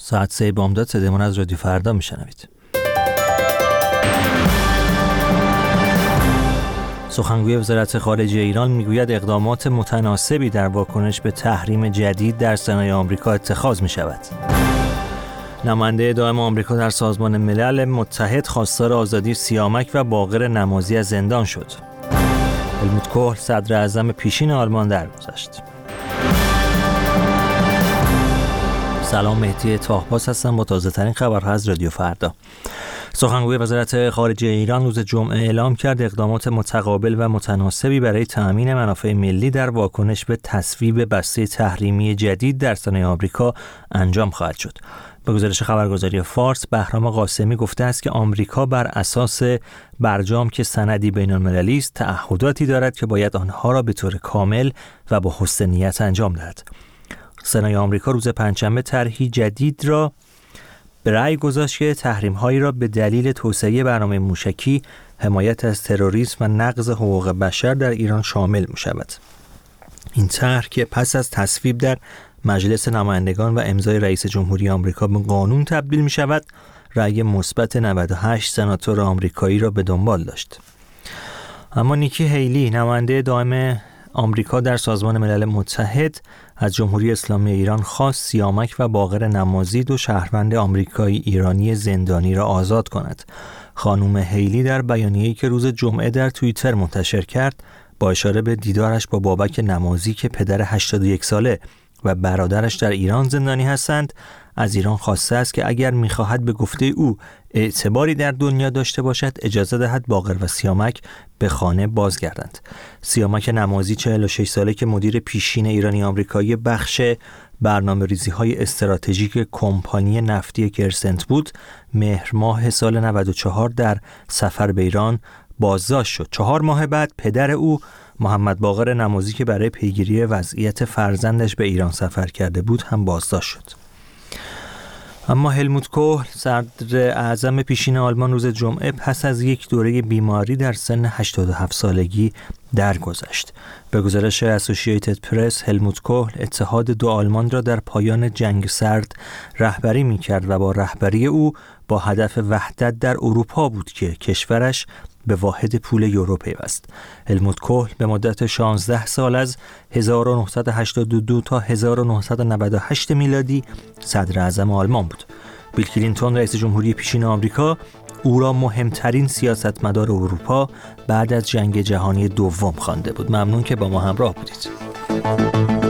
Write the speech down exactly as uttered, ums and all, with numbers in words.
ساعت سه بامداد صدایمان از رادیو فردا میشنوید. سخنگوی وزارت خارجه ایران میگوید اقدامات متناسبی در واکنش به تحریم جدید در سنای آمریکا اتخاذ می شود. نماینده دائم آمریکا در سازمان ملل متحد خواستار آزادی سیامک و باقر نمازی از زندان شد. هلموت کوهل صدر اعظم پیشین آلمان درگذشت. سلام، مهدی طاهباز هستم با تازه ترین خبرها از رادیو فردا. سخنگوی وزارت خارجه ایران روز جمعه اعلام کرد اقدامات متقابل و متناسبی برای تأمین منافع ملی در واکنش به تصویب بسته تحریمی جدید در سنای آمریکا انجام خواهد شد. به گزارش خبرگزاری فارس، بهرام قاسمی گفته است که آمریکا بر اساس برجام که سندی بین‌المللی است تعهداتی دارد که باید آنها را به طور کامل و با حسن نیت انجام دهد. سنای آمریکا روز پنجشنبه طرحی جدید را به رأی گذاشت که تحریم‌هایی را به دلیل توسعه برنامه موشکی، حمایت از تروریسم و نقض حقوق بشر در ایران شامل می‌شود. این طرح که پس از تصویب در مجلس نمایندگان و امضای رئیس جمهوری آمریکا به قانون تبدیل می‌شود، رأی مثبت نود و هشت سناتور آمریکایی را به دنبال داشت. اما نیکی هیلی، نماینده دائم آمریکا در سازمان ملل متحد، از جمهوری اسلامی ایران خواست سیامک و باقر نمازی، دو شهروند آمریکایی ایرانی زندانی را آزاد کند. خانم هیلی در بیانیه‌ای که روز جمعه در توییتر منتشر کرد، با اشاره به دیدارش با بابک نمازی که پدر هشتاد و یک ساله و برادرش در ایران زندانی هستند، از ایران خواسته است که اگر می‌خواهد به گفته او اعتباری در دنیا داشته باشد، اجازه دهد باقر و سیامک به خانه بازگردند. سیامک نمازی چهل و شش ساله که مدیر پیشین ایرانی آمریکایی بخش برنامه‌ریزی‌های استراتژیک کمپانی نفتی کرسنت بود، مهر ماه سال نود و چهار در سفر به ایران بازداشت شد. چهار ماه بعد پدر او محمد باقر نمازی که برای پیگیری وضعیت فرزندش به ایران سفر کرده بود هم بازداشت شد. اما هلموت کوهل، صدر اعظم پیشین آلمان، روز جمعه پس از یک دوره بیماری در سن هشتاد و هفت سالگی درگذشت. به گزارش اسوسییتد پرس، هلموت کوهل اتحاد دو آلمان را در پایان جنگ سرد رهبری می‌کرد و با رهبری او با هدف وحدت در اروپا بود که کشورش به واحد پول یورو پیوست. هلموت کوهل به مدت شانزده سال از هزار و نهصد و هشتاد و دو تا هزار و نهصد و نود و هشت میلادی صدر اعظم آلمان بود. بیل کلینتون، رئیس جمهوری پیشین آمریکا، او را مهمترین سیاستمدار اروپا بعد از جنگ جهانی دوم خوانده بود. ممنون که با ما همراه بودید.